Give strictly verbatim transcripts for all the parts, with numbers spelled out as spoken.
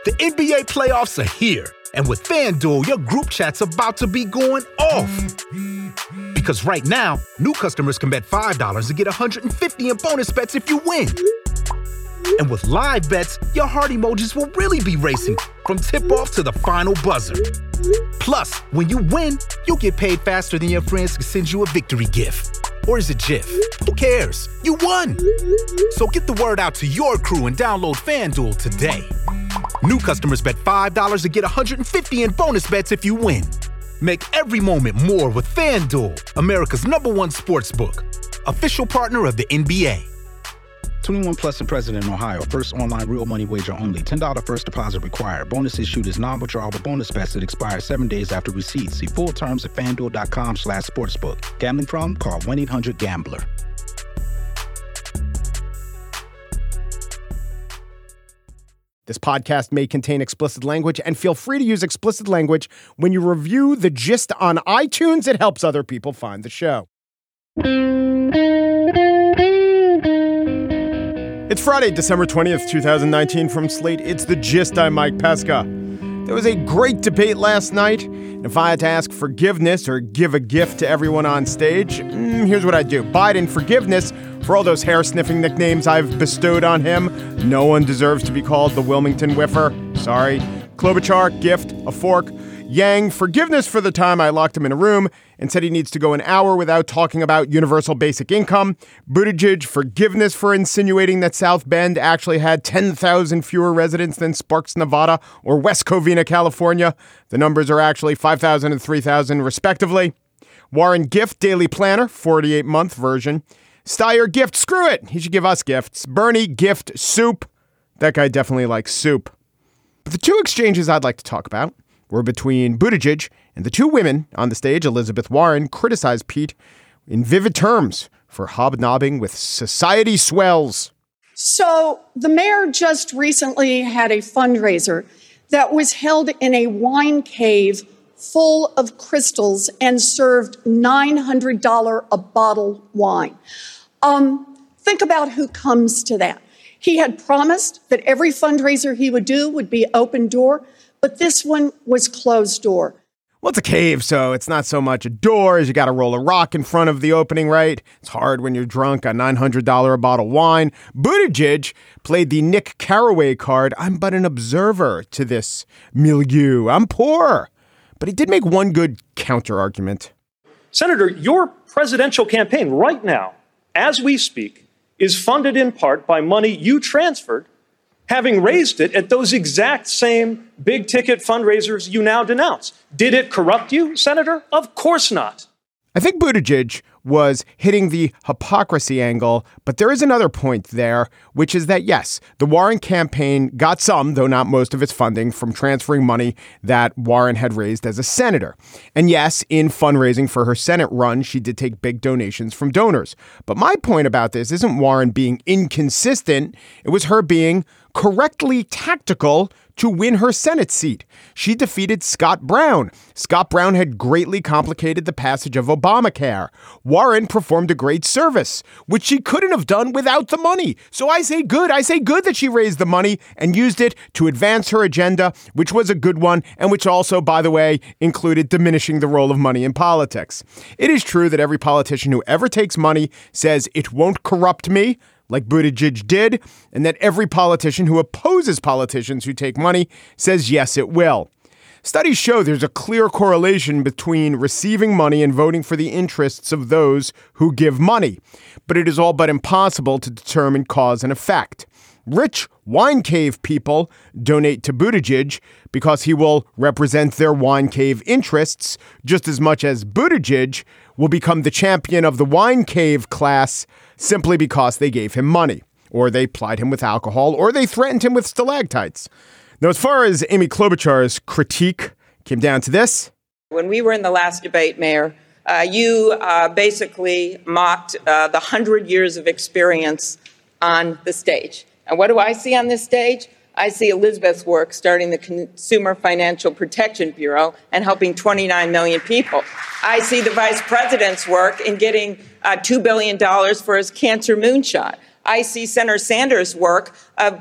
The N B A playoffs are here, and with FanDuel, your group chat's about to be going off. Because right now, new customers can bet five dollars to get one hundred fifty dollars in bonus bets if you win. And with live bets, your heart emojis will really be racing from tip-off to the final buzzer. Plus, when you win, you'll get paid faster than your friends can send you a victory gift. Or is it GIF? Who cares? You won! So get the word out to your crew and download FanDuel today. New customers bet five dollars to get one hundred fifty dollars in bonus bets if you win. Make every moment more with FanDuel, America's number one sportsbook. Official partner of the N B A. twenty-one plus and present in Ohio. First online real money wager only. ten dollars first deposit required. Bonus issued is non-withdrawable bonus bets that expire seven days after receipt. See full terms at FanDuel.com slash sportsbook. Gambling problem? Call one eight hundred gambler. This podcast may contain explicit language, and feel free to use explicit language when you review The Gist on iTunes. It helps other people find the show. It's Friday, December twentieth, twenty nineteen. From Slate, it's The Gist. I'm Mike Pesca. There was a great debate last night. If I had to ask forgiveness or give a gift to everyone on stage, mm, here's what I'd do. Biden forgiveness for all those hair-sniffing nicknames I've bestowed on him. No one deserves to be called the Wilmington Whiffer. Sorry. Klobuchar, gift, a fork. Yang, forgiveness for the time I locked him in a room and said he needs to go an hour without talking about universal basic income. Buttigieg, forgiveness for insinuating that South Bend actually had ten thousand fewer residents than Sparks, Nevada or West Covina, California. The numbers are actually five thousand and three thousand respectively. Warren, gift, daily planner, forty-eight month version. Steyer, gift, screw it. He should give us gifts. Bernie, gift, soup. That guy definitely likes soup. But the two exchanges I'd like to talk about were between Buttigieg and the two women on the stage. Elizabeth Warren criticized Pete in vivid terms for hobnobbing with society swells. So the mayor just recently had a fundraiser that was held in a wine cave full of crystals and served nine hundred dollars a bottle wine. Um, think about who comes to that. He had promised that every fundraiser he would do would be open door, but this one was closed door. Well, it's a cave, so it's not so much a door as you got to roll a rock in front of the opening, right? It's hard when you're drunk on nine hundred dollars a bottle wine. Buttigieg played the Nick Carraway card. I'm but an observer to this milieu. I'm poor. But he did make one good counter argument. Senator, your presidential campaign right now, as we speak, is funded in part by money you transferred, having raised it at those exact same big ticket fundraisers you now denounce. Did it corrupt you, Senator? Of course not. I think Buttigieg was hitting the hypocrisy angle, but there is another point there, which is that, yes, the Warren campaign got some, though not most of its funding, from transferring money that Warren had raised as a senator. And yes, in fundraising for her Senate run, she did take big donations from donors. But my point about this isn't Warren being inconsistent. It was her being correctly tactical to win her Senate seat. She defeated Scott Brown. Scott Brown had greatly complicated the passage of Obamacare. Warren performed a great service, which she couldn't have done without the money. So I say good. I say good that she raised the money and used it to advance her agenda, which was a good one, and which also, by the way, included diminishing the role of money in politics. It is true that every politician who ever takes money says it won't corrupt me, like Buttigieg did, and that every politician who opposes politicians who take money says yes, it will. Studies show there's a clear correlation between receiving money and voting for the interests of those who give money, but it is all but impossible to determine cause and effect. Rich wine cave people donate to Buttigieg because he will represent their wine cave interests just as much as Buttigieg will become the champion of the wine cave class simply because they gave him money, or they plied him with alcohol, or they threatened him with stalactites. Now, as far as Amy Klobuchar's critique came down to this. When we were in the last debate, Mayor, uh, you uh, basically mocked uh, the hundred years of experience on the stage. And what do I see on this stage? I see Elizabeth's work starting the Consumer Financial Protection Bureau and helping twenty-nine million people. I see the vice president's work in getting uh, two billion dollars for his cancer moonshot. I see Senator Sanders' work of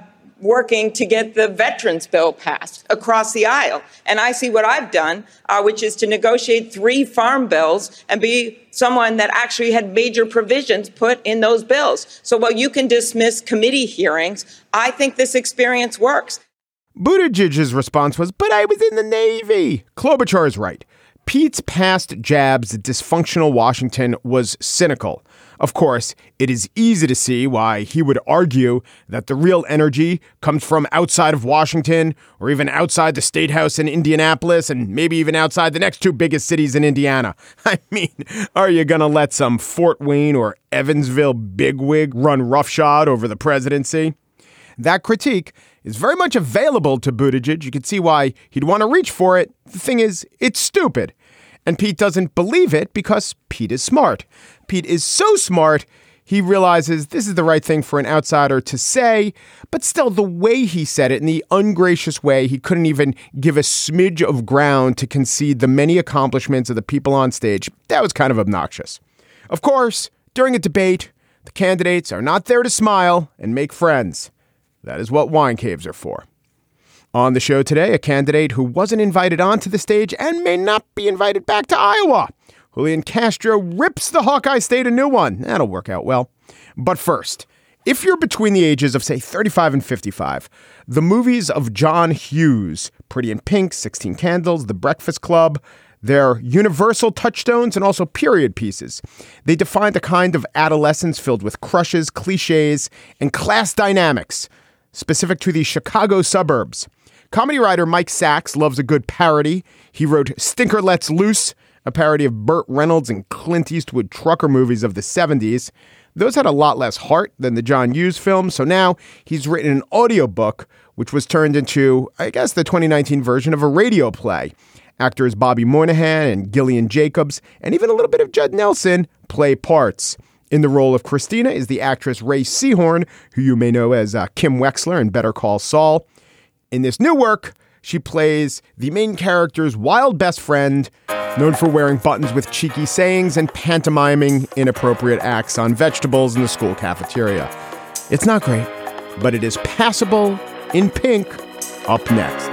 working to get the veterans bill passed across the aisle. And I see what I've done, uh, which is to negotiate three farm bills and be someone that actually had major provisions put in those bills. So while you can dismiss committee hearings, I think this experience works. Buttigieg's response was, but I was in the Navy. Klobuchar is right. Pete's past jabs at dysfunctional Washington was cynical. Of course, it is easy to see why he would argue that the real energy comes from outside of Washington or even outside the State House in Indianapolis and maybe even outside the next two biggest cities in Indiana. I mean, are you going to let some Fort Wayne or Evansville bigwig run roughshod over the presidency? That critique is very much available to Buttigieg. You can see why he'd want to reach for it. The thing is, it's stupid. And Pete doesn't believe it because Pete is smart. Pete is so smart, he realizes this is the right thing for an outsider to say, but still the way he said it, in the ungracious way, he couldn't even give a smidge of ground to concede the many accomplishments of the people on stage. That was kind of obnoxious. Of course, during a debate, the candidates are not there to smile and make friends. That is what wine caves are for. On the show today, a candidate who wasn't invited onto the stage and may not be invited back to Iowa. Julian Castro rips the Hawkeye State a new one. That'll work out well. But first, if you're between the ages of, say, thirty-five and fifty-five, the movies of John Hughes, Pretty in Pink, sixteen Candles, The Breakfast Club, they're universal touchstones and also period pieces. They defined a kind of adolescence filled with crushes, cliches, and class dynamics specific to the Chicago suburbs. Comedy writer Mike Sachs loves a good parody. He wrote Stinker Lets Loose, a parody of Burt Reynolds and Clint Eastwood trucker movies of the seventies. Those had a lot less heart than the John Hughes films, so now he's written an audiobook, which was turned into, I guess, the twenty nineteen version of a radio play. Actors Bobby Moynihan and Gillian Jacobs, and even a little bit of Judd Nelson, play parts. In the role of Christina is the actress Ray Seahorn, who you may know as uh, Kim Wexler in Better Call Saul. In this new work, she plays the main character's wild best friend, known for wearing buttons with cheeky sayings and pantomiming inappropriate acts on vegetables in the school cafeteria. It's not great, but it is passable in Pink. Up next.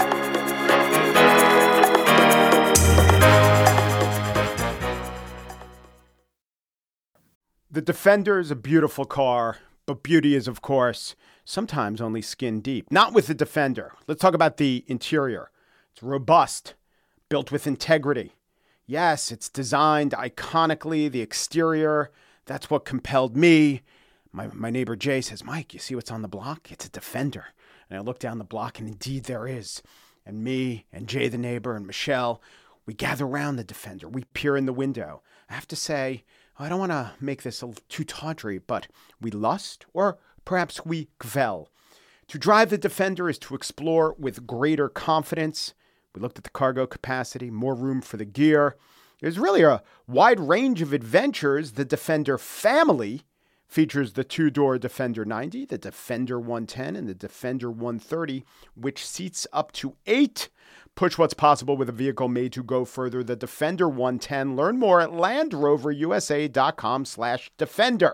The Defender is a beautiful car, but beauty is, of course, sometimes only skin deep. Not with the Defender. Let's talk about the interior. It's robust, built with integrity. Yes, it's designed iconically. The exterior, that's what compelled me. My my neighbor Jay says, Mike, you see what's on the block? It's a Defender. And I look down the block, and indeed there is. And me and Jay the neighbor and Michelle, we gather around the Defender. We peer in the window. I have to say, I don't want to make this a little too tawdry, but we lust, or perhaps we gvel. To drive the Defender is to explore with greater confidence. We looked at the cargo capacity, more room for the gear. There's really a wide range of adventures. The Defender family features the two-door Defender ninety, the Defender one ten, and the Defender one thirty, which seats up to eight. Push what's possible with a vehicle made to go further. The Defender one ten. Learn more at LandRoverUSA.com slash Defender.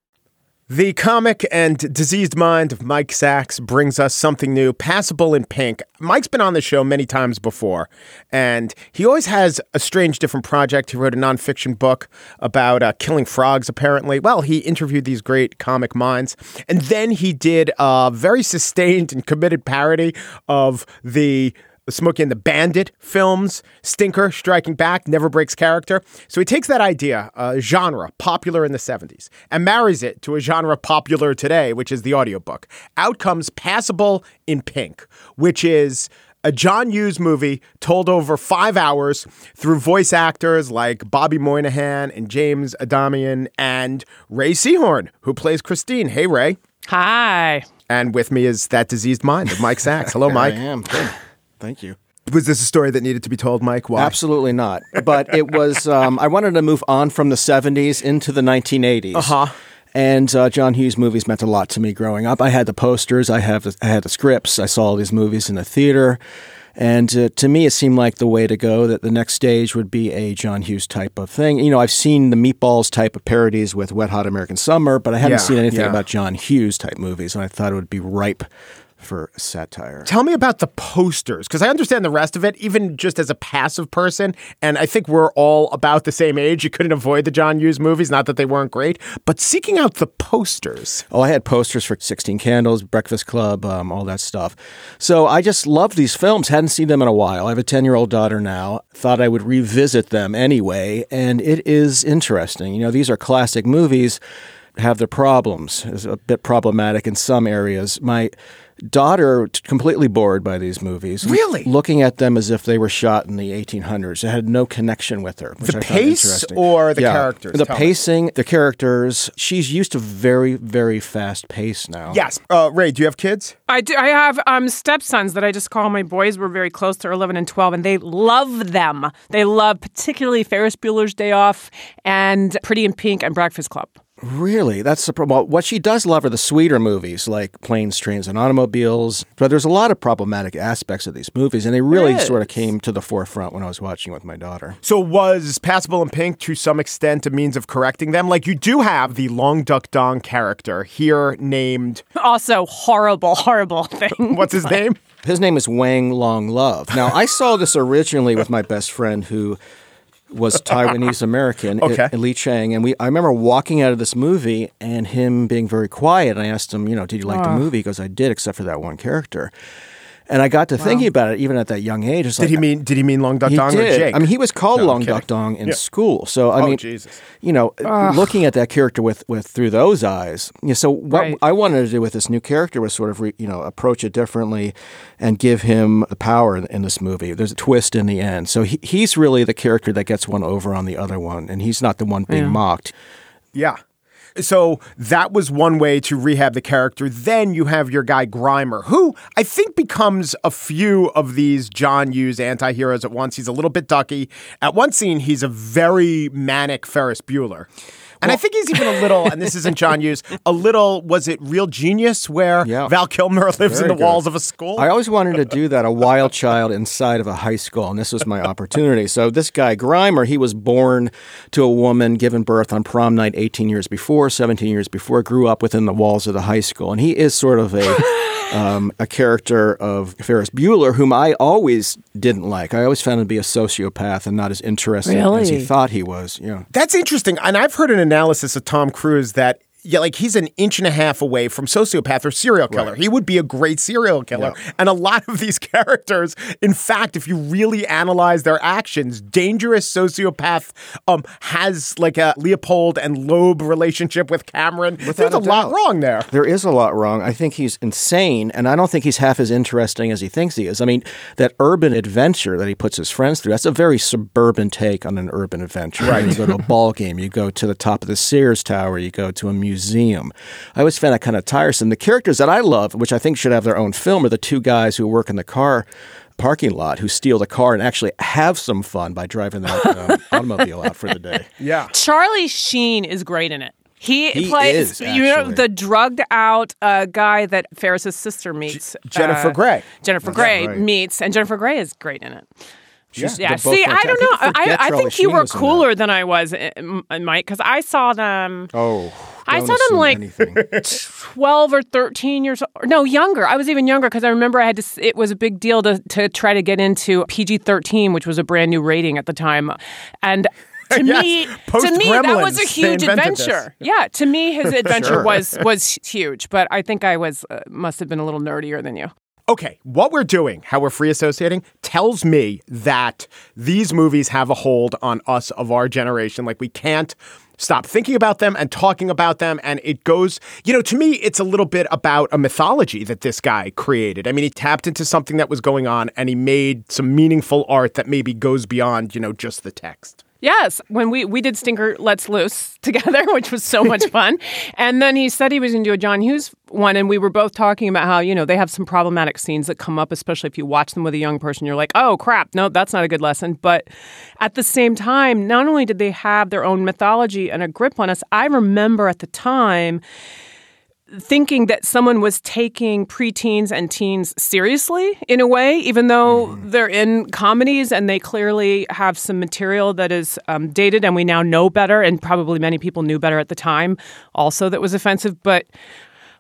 The comic and diseased mind of Mike Sachs brings us something new, Passable in Pink. Mike's been on the show many times before, and he always has a strange different project. He wrote a nonfiction book about uh, killing frogs, apparently. Well, he interviewed these great comic minds, and then he did a very sustained and committed parody of the Smokey and the Bandit films, Stinker, Striking Back, Never Breaks Character. So he takes that idea, a genre popular in the seventies, and marries it to a genre popular today, which is the audiobook. Out comes Passable in Pink, which is a John Hughes movie told over five hours through voice actors like Bobby Moynihan and James Adamian and Ray Seahorn, who plays Christine. Hey, Ray. Hi. And with me is that diseased mind of Mike Sachs. Hello, Mike. I am. Good. Thank you. Was this a story that needed to be told, Mike? Why? Absolutely not. But it was, um, I wanted to move on from the seventies into the nineteen eighties. Uh-huh. And uh, John Hughes movies meant a lot to me growing up. I had the posters. I have. I had the scripts. I saw all these movies in the theater. And uh, to me, it seemed like the way to go, that the next stage would be a John Hughes type of thing. You know, I've seen the Meatballs type of parodies with Wet Hot American Summer, but I haven't Yeah, seen anything yeah. about John Hughes type movies. And I thought it would be ripe for satire. Tell me about the posters, because I understand the rest of it, even just as a passive person, and I think we're all about the same age. You couldn't avoid the John Hughes movies, not that they weren't great, but seeking out the posters. Oh, I had posters for sixteen Candles, Breakfast Club, um, all that stuff. So I just loved these films, hadn't seen them in a while. I have a ten-year-old daughter now, thought I would revisit them anyway, and it is interesting. You know, these are classic movies, have their problems. It's a bit problematic in some areas. My daughter, completely bored by these movies. Really? Looking at them as if they were shot in the eighteen hundreds. It had no connection with her. Which The I pace or the yeah. characters? The Tell pacing, me. the characters. She's used to very, very fast pace now. Yes. Uh, Ray, do you have kids? I do. I have um, stepsons that I just call my boys. We're very close. They're eleven and twelve, and they love them. They love particularly Ferris Bueller's Day Off and Pretty in Pink and Breakfast Club. Really? That's the problem. What she does love are the sweeter movies like Planes, Trains, and Automobiles. But there's a lot of problematic aspects of these movies, and they really sort of came to the forefront when I was watching with my daughter. So was Passable in Pink to some extent a means of correcting them? Like, you do have the Long Duck Dong character here named... Also horrible, horrible thing. What's his name? His name is Wang Long Love. Now, I saw this originally with my best friend who was Taiwanese American, okay. Li Chang, and we. I remember walking out of this movie and him being very quiet. And I asked him, you know, did you like oh. the movie? He goes, I did, except for that one character. And I got to wow. thinking about it, even at that young age. It's did like, he mean? Did he mean Long Duck he Dong did. or Jake? I mean, he was called no, Long Duck Dong in yeah. school. So I oh, mean, Jesus. you know, Ugh. looking at that character with, with through those eyes. You know, so what right. I wanted to do with this new character was sort of re, you know approach it differently, and give him the power in, in this movie. There's a twist in the end, so he, he's really the character that gets one over on the other one, and he's not the one being yeah. mocked. Yeah. So that was one way to rehab the character. Then you have your guy Grimer, who I think becomes a few of these John Hughes anti-heroes at once. He's a little bit ducky. At one scene, he's a very manic Ferris Bueller. And well, I think he's even a little, and this isn't John Hughes, a little, was it Real Genius, where yeah. Val Kilmer lives Very in the good. walls of a school? I always wanted to do that, a wild child inside of a high school, and this was my opportunity. So this guy, Grimer, he was born to a woman, given birth on prom night eighteen years before, seventeen years before, grew up within the walls of the high school. And he is sort of a... Um, a character of Ferris Bueller, whom I always didn't like. I always found him to be a sociopath and not as interesting really? as he thought he was. Yeah, that's interesting. And I've heard an analysis of Tom Cruise that yeah, like he's an inch and a half away from sociopath or serial killer. Right. He would be a great serial killer. Yeah. And a lot of these characters, in fact, if you really analyze their actions, Dangerous sociopath um, has like a Leopold and Loeb relationship with Cameron. Without There's a, a lot wrong there. There is a lot wrong. I think he's insane, and I don't think he's half as interesting as he thinks he is. I mean, that urban adventure that he puts his friends through, that's a very suburban take on an urban adventure. Right. You go to a ball game, you go to the top of the Sears Tower, you go to a museum. Museum. I always found that kind of tiresome. The characters that I love, which I think should have their own film, are the two guys who work in the car parking lot, who steal the car and actually have some fun by driving that uh, automobile out for the day. Yeah. Charlie Sheen is great in it. He, he plays, is, you know, the drugged out uh, guy that Ferris's sister meets. G- Jennifer uh, Grey. Jennifer That's Grey right. meets, and Jennifer Grey is great in it. She's, yeah. I See, I don't know. I, I think you were cooler that. than I was, Mike, because I saw them. Oh, I saw them like twelve or thirteen years old. No, younger. I was even younger because I remember I had to. It was a big deal to to try to get into P G thirteen, which was a brand new rating at the time, and. To yes. me, Post to me, Gremlins, that was a huge adventure. This. Yeah, to me, his adventure sure. was was huge. But I think I was uh, must have been a little nerdier than you. Okay, what we're doing, how we're free associating, tells me that these movies have a hold on us of our generation. Like, we can't stop thinking about them and talking about them. And it goes, you know, to me, it's a little bit about a mythology that this guy created. I mean, he tapped into something that was going on and he made some meaningful art that maybe goes beyond, you know, just the text. Yes, when we, we did Stinker Let's Loose together, which was so much fun. And then he said he was going to do a John Hughes one, and we were both talking about how, you know, they have some problematic scenes that come up, especially if you watch them with a young person. You're like, oh, crap, no, that's not a good lesson. But at the same time, not only did they have their own mythology and a grip on us, I remember at the time thinking that someone was taking preteens and teens seriously in a way, even though mm. they're in comedies and they clearly have some material that is um, dated and we now know better, and probably many people knew better at the time also that was offensive. But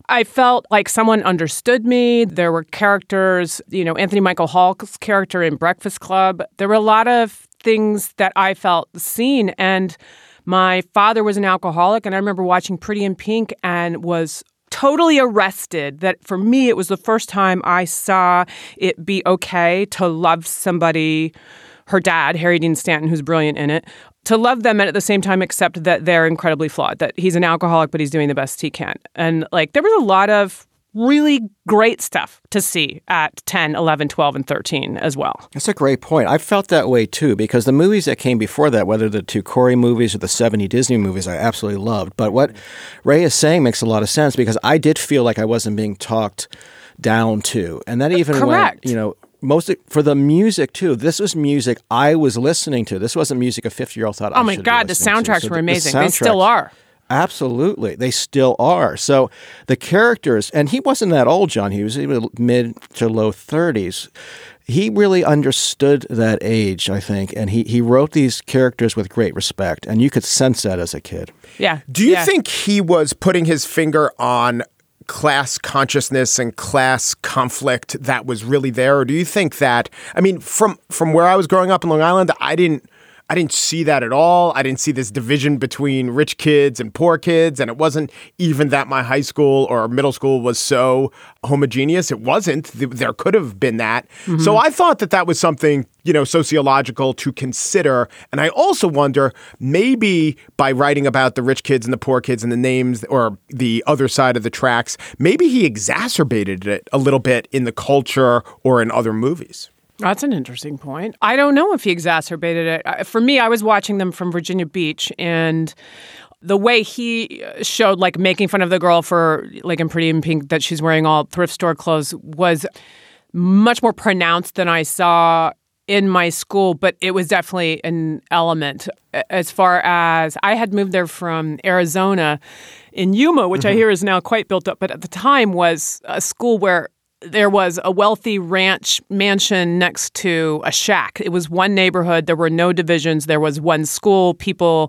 I felt like someone understood me. There were characters, you know, Anthony Michael Hall's character in Breakfast Club. There were a lot of things that I felt seen. And my father was an alcoholic, and I remember watching Pretty in Pink and was totally arrested that for me, it was the first time I saw it be okay to love somebody, her dad, Harry Dean Stanton, who's brilliant in it, to love them and at the same time accept that they're incredibly flawed, that he's an alcoholic, but he's doing the best he can. And like, there was a lot of really great stuff to see at ten, eleven, twelve, and thirteen as well. That's a great point. I felt that way too, because the movies that came before that, whether the two Corey movies or the seventy Disney movies, I absolutely loved. But what Ray is saying makes a lot of sense, because I did feel like I wasn't being talked down to. And that even Correct. went, you know, mostly for the music too. This was music I was listening to. This wasn't music a fifty-year-old thought I should Oh my God, the soundtracks so were the, amazing. The they still are. Absolutely. They still are. So the characters, and he wasn't that old, John. He was even mid to low thirties. He really understood that age, I think, and he, he wrote these characters with great respect, and you could sense that as a kid. Yeah. Do you yeah. think he was putting his finger on class consciousness and class conflict that was really there? Or do you think that, I mean, from from where I was growing up in Long Island, I didn't I didn't see that at all. I didn't see this division between rich kids and poor kids. And it wasn't even that my high school or middle school was so homogeneous. It wasn't. There could have been that. Mm-hmm. So I thought that that was something, you know, sociological to consider. And I also wonder, maybe by writing about the rich kids and the poor kids and the names or the other side of the tracks, maybe he exacerbated it a little bit in the culture or in other movies. That's an interesting point. I don't know if he exacerbated it. For me, I was watching them from Virginia Beach, and the way he showed, like, making fun of the girl for, like, in Pretty in Pink, that she's wearing all thrift store clothes was much more pronounced than I saw in my school, but it was definitely an element. As far as I had moved there from Arizona in Yuma, which mm-hmm. I hear is now quite built up, but at the time was a school where there was a wealthy ranch mansion next to a shack. It was one neighborhood. There were no divisions. There was one school. People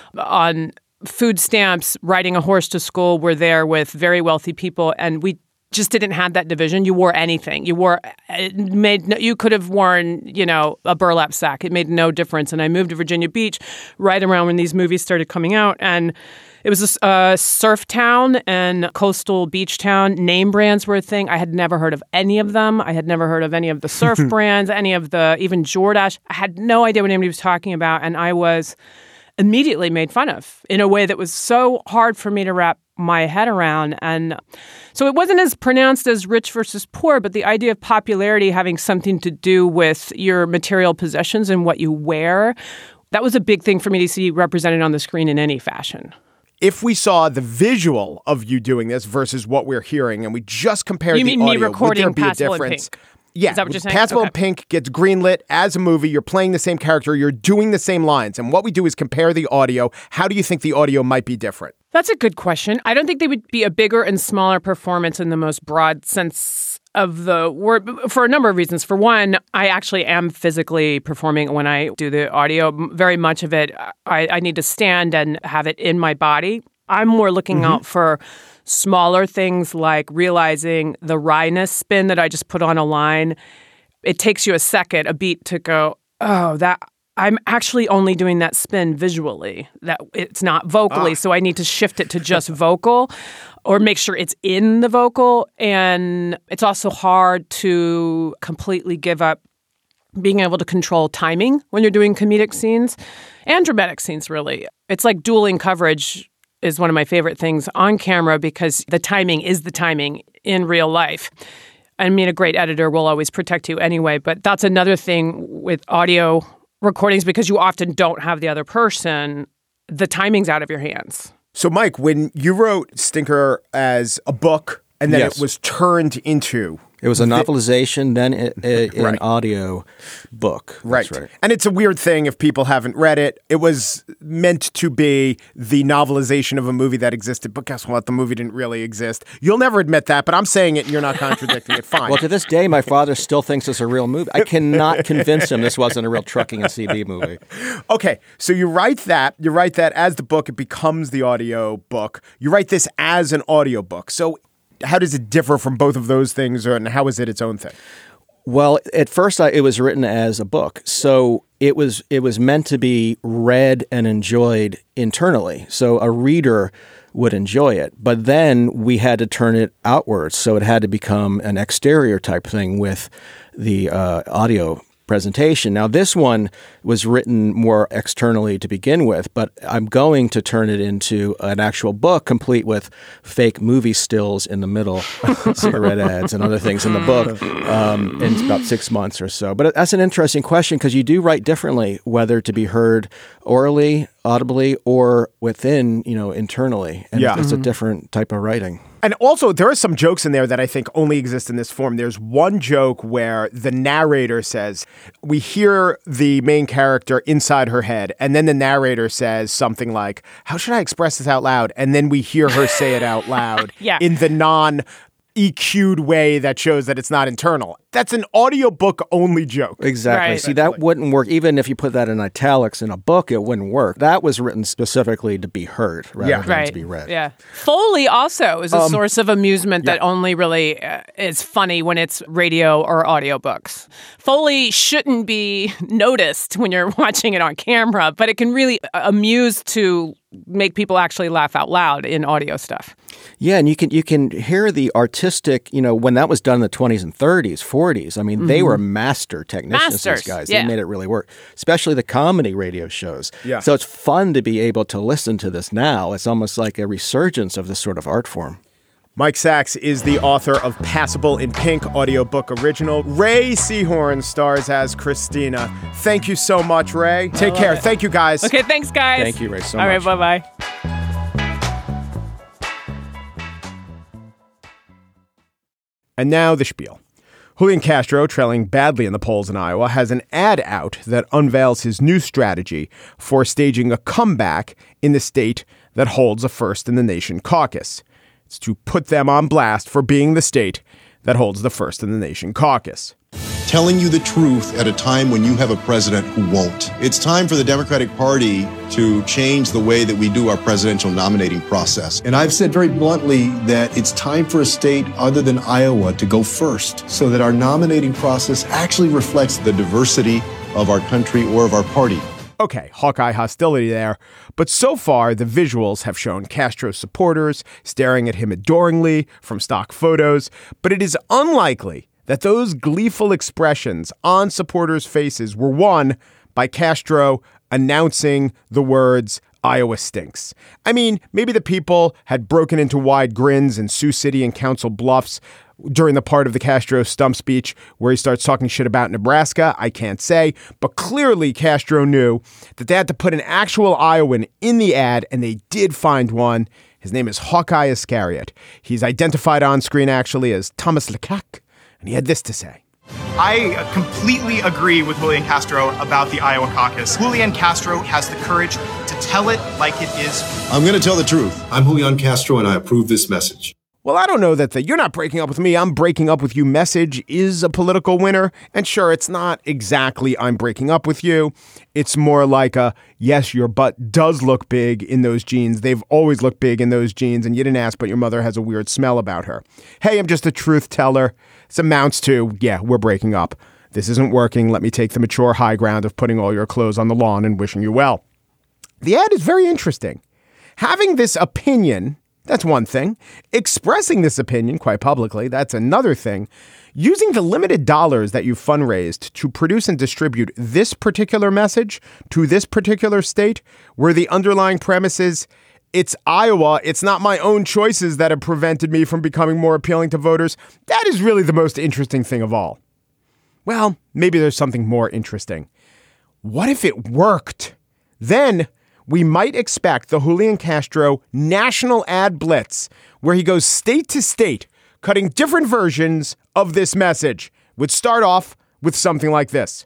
on food stamps riding a horse to school were there with very wealthy people, and we just didn't have that division. You wore anything. You wore it made no, you could have worn, you know, a burlap sack. It made no difference. And I moved to Virginia Beach right around when these movies started coming out, and it was a uh, surf town and coastal beach town. Name brands were a thing. I had never heard of any of them. I had never heard of any of the surf brands, any of the, even Jordache. I had no idea what anybody was talking about. And I was immediately made fun of in a way that was so hard for me to wrap my head around. And so it wasn't as pronounced as rich versus poor, but the idea of popularity having something to do with your material possessions and what you wear, that was a big thing for me to see represented on the screen in any fashion. If we saw the visual of you doing this versus what we're hearing, and we just compared you the mean audio, me recording would there be a Passable difference? in Pink? Yeah, Is that what you're saying? Passable okay. in Pink gets greenlit as a movie. You're playing the same character. You're doing the same lines. And what we do is compare the audio. How do you think the audio might be different? That's a good question. I don't think they would be a bigger and smaller performance in the most broad sense of the word for a number of reasons. For one, I actually am physically performing when I do the audio. Very much of it, I, I need to stand and have it in my body. I'm more looking mm-hmm. out for smaller things like realizing the wryness spin that I just put on a line. It takes you a second, a beat to go, oh, that I'm actually only doing that spin visually, that it's not vocally. Ah. So I need to shift it to just vocal or make sure it's in the vocal. And it's also hard to completely give up being able to control timing when you're doing comedic scenes and dramatic scenes, really. It's like dueling coverage is one of my favorite things on camera because the timing is the timing in real life. I mean, a great editor will always protect you anyway, but that's another thing with audio recordings because you often don't have the other person. The timing's out of your hands. So, Mike, when you wrote Stinker as a book and then yes. it was turned into... It was a novelization, then a, a, right. an audio book. Right. right. And it's a weird thing if people haven't read it. It was meant to be the novelization of a movie that existed, but guess what? The movie didn't really exist. You'll never admit that, but I'm saying it and you're not contradicting it. Fine. Well, to this day, my father still thinks it's a real movie. I cannot convince him this wasn't a real trucking and C D movie. Okay, so you write that. You write that as the book. It becomes the audio book. You write this as an audio book. So how does it differ from both of those things, or, and how is it its own thing? Well, at first I, it was written as a book, so it was it was meant to be read and enjoyed internally. So a reader would enjoy it, but then we had to turn it outwards, so it had to become an exterior type thing with the uh, audio presentation. Now, this one was written more externally to begin with, but I'm going to turn it into an actual book complete with fake movie stills in the middle, cigarette ads and other things in the book um, in about six months or so. But that's an interesting question because you do write differently, whether to be heard orally, audibly, or within, you know, internally. And yeah. it's Mm-hmm. a different type of writing. And also, there are some jokes in there that I think only exist in this form. There's one joke where the narrator says, we hear the main character inside her head, and then the narrator says something like, how should I express this out loud? And then we hear her say it out loud yeah. in the non E Q'd way that shows that it's not internal. That's an audiobook only joke. Exactly. Right. See, that wouldn't work. Even if you put that in italics in a book, it wouldn't work. That was written specifically to be heard rather Yeah. than right. to be read. Yeah. Foley also is a Um, source of amusement yeah. that only really uh, is funny when it's radio or audiobooks. Foley shouldn't be noticed when you're watching it on camera, but it can really amuse to make people actually laugh out loud in audio stuff. Yeah, and you can you can hear the artistic, you know, when that was done in the twenties and thirties, forties. I mean, mm-hmm. they were master technicians, Masters, these guys. yeah. They made it really work, especially the comedy radio shows. Yeah. So it's fun to be able to listen to this now. It's almost like a resurgence of this sort of art form. Mike Sachs is the author of Passable in Pink audiobook original. Ray Seahorn stars as Christina. Thank you so much, Ray. Take care. it. Thank you, guys. Okay, thanks, guys. Thank you, Ray, so All much. right, bye-bye. And now the spiel. Julian Castro, trailing badly in the polls in Iowa, has an ad out that unveils his new strategy for staging a comeback in the state that holds a first-in-the-nation caucus. It's to put them on blast for being the state that holds the first-in-the-nation caucus. Telling you the truth at a time when you have a president who won't. It's time for the Democratic Party to change the way that we do our presidential nominating process. And I've said very bluntly that it's time for a state other than Iowa to go first so that our nominating process actually reflects the diversity of our country or of our party. Okay, Hawkeye hostility there, but so far the visuals have shown Castro's supporters staring at him adoringly from stock photos, but it is unlikely that those gleeful expressions on supporters' faces were won by Castro announcing the words, Iowa stinks. I mean, maybe the people had broken into wide grins in Sioux City and Council Bluffs during the part of the Castro stump speech where he starts talking shit about Nebraska. I can't say, but clearly Castro knew that they had to put an actual Iowan in the ad, and they did find one. His name is Hawkeye Iscariot. He's identified on screen actually as Thomas Lecoq, and he had this to say. I completely agree with Julian Castro about the Iowa caucus. Julian Castro has the courage to tell it like it is. I'm going to tell the truth. I'm Julian Castro, and I approve this message. Well, I don't know that the "you're not breaking up with me, I'm breaking up with you" message is a political winner. And sure, it's not exactly "I'm breaking up with you." It's more like a, yes, your butt does look big in those jeans. They've always looked big in those jeans, and you didn't ask, but your mother has a weird smell about her. Hey, I'm just a truth teller. This amounts to, yeah, we're breaking up. This isn't working. Let me take the mature high ground of putting all your clothes on the lawn and wishing you well. The ad is very interesting. Having this opinion, that's one thing. Expressing this opinion quite publicly, that's another thing. Using the limited dollars that you've fundraised to produce and distribute this particular message to this particular state, where the underlying premise is, it's Iowa, it's not my own choices that have prevented me from becoming more appealing to voters. That is really the most interesting thing of all. Well, maybe there's something more interesting. What if it worked? Then we might expect the Julian Castro national ad blitz, where he goes state to state, cutting different versions of this message, would start off with something like this.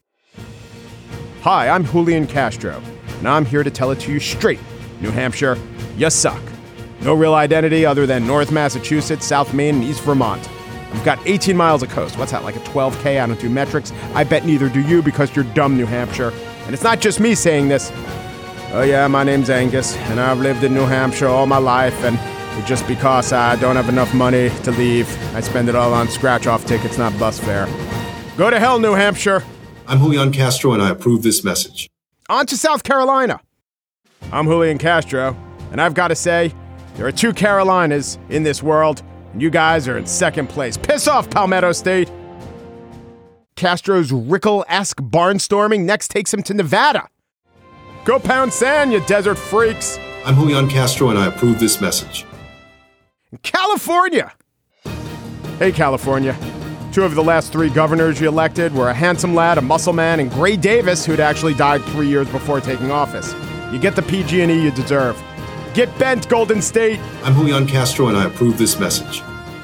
Hi, I'm Julian Castro, and I'm here to tell it to you straight. New Hampshire, you suck. No real identity other than North Massachusetts, South Maine, and East Vermont. We've got eighteen miles of coast. What's that, like a twelve K? I don't do metrics. I bet neither do you because you're dumb, New Hampshire. And it's not just me saying this. Oh yeah, my name's Angus, and I've lived in New Hampshire all my life, and But just because I don't have enough money to leave, I spend it all on scratch-off tickets, not bus fare. Go to hell, New Hampshire. I'm Julian Castro, and I approve this message. On to South Carolina. I'm Julian Castro, and I've got to say, there are two Carolinas in this world, and you guys are in second place. Piss off, Palmetto State. Castro's Rickle-esque barnstorming next takes him to Nevada. Go pound sand, you desert freaks. I'm Julian Castro, and I approve this message. California. Hey, California. Two of the last three governors you elected were a handsome lad, a muscle man, and Gray Davis, who'd actually died three years before taking office. You get the P G and E you deserve. Get bent, Golden State. I'm Julian Castro, and I approve this message.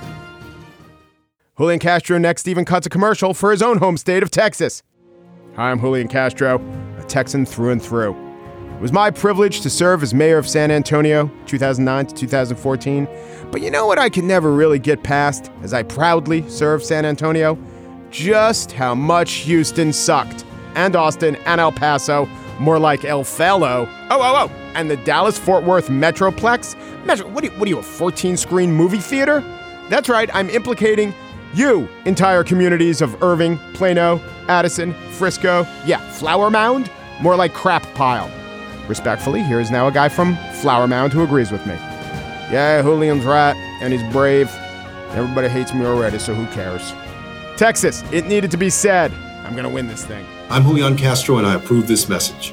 Julian Castro next even cuts a commercial for his own home state of Texas. Hi, I'm Julian Castro, a Texan through and through. It was my privilege to serve as mayor of San Antonio, two thousand nine to two thousand fourteen. But you know what I could never really get past as I proudly served San Antonio? Just how much Houston sucked. And Austin and El Paso, more like El Felo. Oh, oh, oh, and the Dallas-Fort Worth Metroplex? Metro, what, are you, what are you, a fourteen-screen movie theater? That's right, I'm implicating you, entire communities of Irving, Plano, Addison, Frisco. Yeah, Flower Mound? More like crap pile. Respectfully, here is now a guy from Flower Mound who agrees with me. Yeah, Julian's right, and he's brave. Everybody hates me already, so who cares? Texas, it needed to be said. I'm gonna win this thing. I'm Julian Castro, and I approve this message.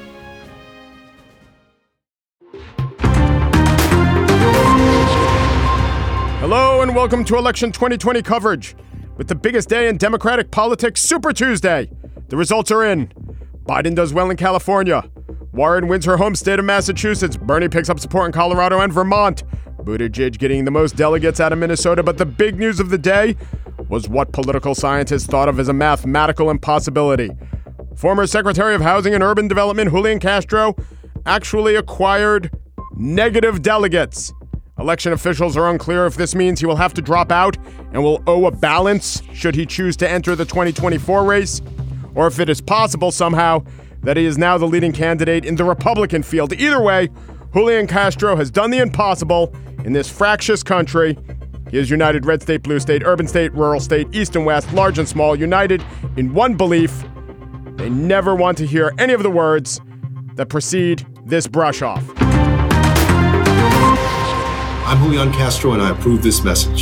Hello, and welcome to Election twenty twenty coverage. With the biggest day in Democratic politics, Super Tuesday. The results are in. Biden does well in California. Warren wins her home state of Massachusetts. Bernie picks up support in Colorado and Vermont. Buttigieg getting the most delegates out of Minnesota. But the big news of the day was what political scientists thought of as a mathematical impossibility. Former Secretary of Housing and Urban Development Julian Castro actually acquired negative delegates. Election officials are unclear if this means he will have to drop out and will owe a balance should he choose to enter the twenty twenty-four race, or if it is possible somehow that he is now the leading candidate in the Republican field. Either way, Julian Castro has done the impossible in this fractious country. He is united red state, blue state, urban state, rural state, east and west, large and small, united in one belief. They never want to hear any of the words that precede this brush off. I'm Julian Castro, and I approve this message.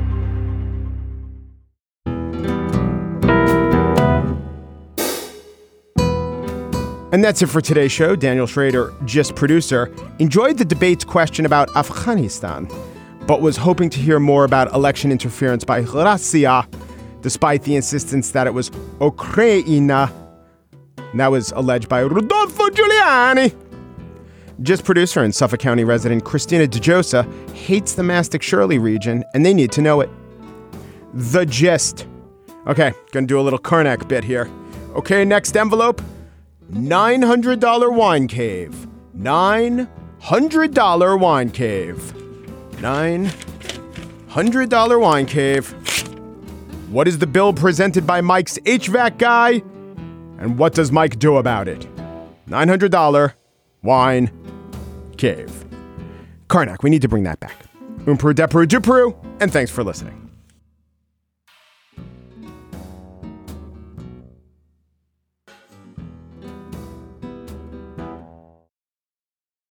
And that's it for today's show. Daniel Schrader, just producer, enjoyed the debate's question about Afghanistan, but was hoping to hear more about election interference by Russia, despite the insistence that it was Ukraine. That was alleged by Rodolfo Giuliani. Just producer and Suffolk County resident Christina DeJosa hates the Mastic Shirley region, and they need to know it. The gist. Okay, gonna do a little Karnak bit here. Okay, next envelope. nine hundred dollars wine cave. nine hundred dollars wine cave. nine hundred dollars wine cave. What is the bill presented by Mike's H V A C guy? And what does Mike do about it? nine hundred dollars wine cave. Karnak, we need to bring that back. Umpru, depru, dupru, and thanks for listening.